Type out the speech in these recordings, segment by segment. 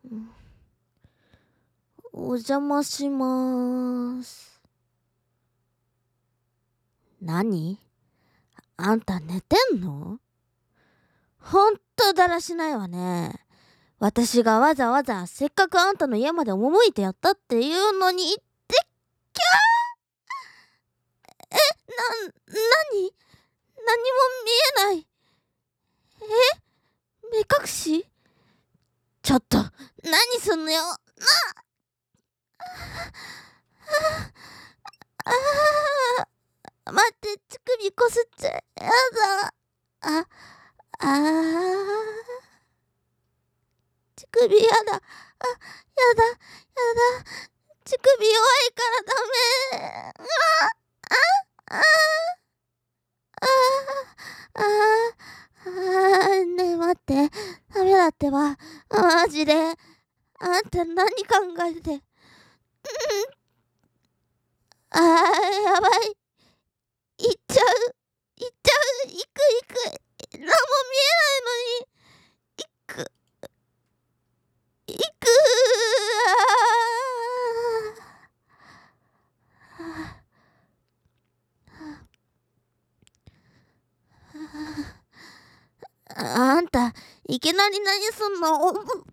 お邪魔しまーす。何？あんた寝てんの？ほんとだらしないわね。私がわざわざせっかくあんたの家まで赴いてやったっていうのに行ってきゃー。何？何も見えない。目隠し？ちょっと、何すんのよ。待って、乳首こすっちゃやだ。乳首やだ。やだ。乳首弱いからダメ。ねえ待って。ダメだってば。マジで。あんた何考えて。やばい。行っちゃう。行く。何も見えないのに。行く。あんた、いきなり何すんの？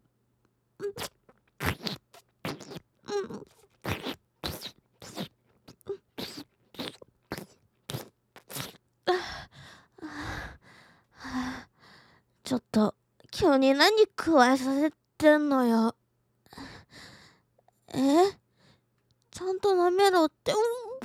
ちょっと、急に何加えさせてんのよ。ちゃんと舐めろって。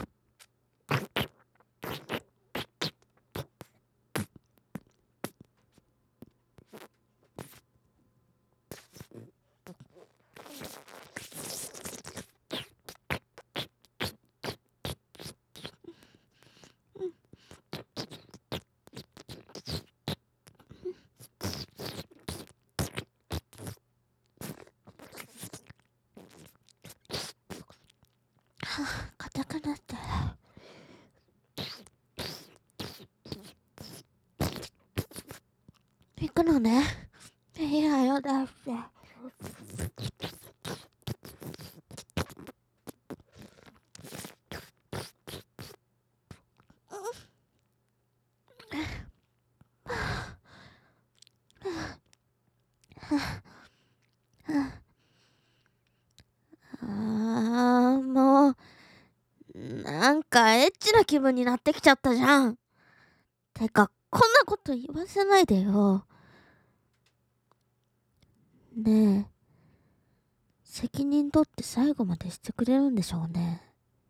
硬くなってる。行くのね。いやよだって。もう、なんかエッチな気分になってきちゃったじゃん。てか、こんなこと言わせないでよ。ねえ、責任取って最後までしてくれるんでしょうね。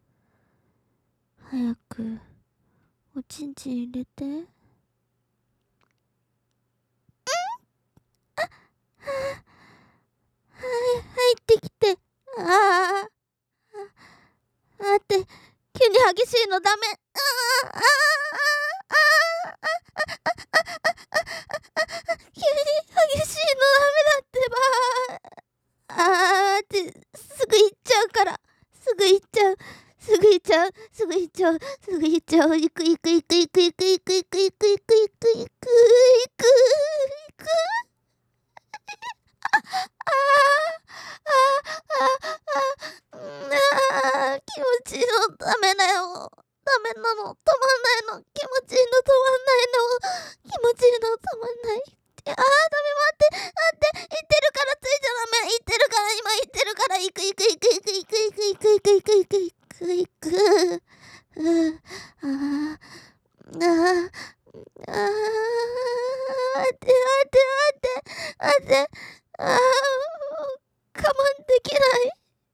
早く、おちんちん入れて。入ってきて。待って、急に激しいのダメ。急に激しいのダメだってば。って、すぐ行っちゃうから。すぐ行っちゃう。行く。気持ちいいのダメだよ。ダメなの。止まんないの。気持ちいいの止まんないの。気持ちいいの止まんない。ダメ待って。言ってるからついちゃダメ。言ってるから今言ってるから行く。待って。我慢できない。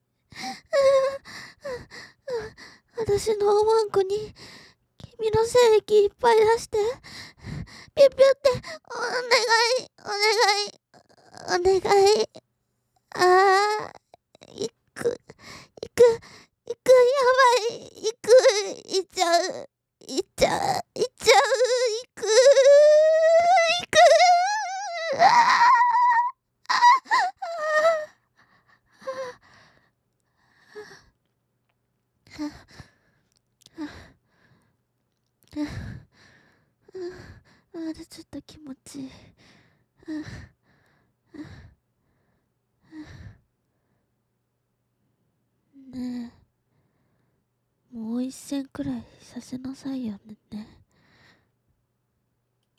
私のおまんこに君の精液いっぱい出して。ピュピュってお願い。行く。やばい。行っちゃう。行く。まだちょっと気持ちいい。 一戦くらいさせなさいよね。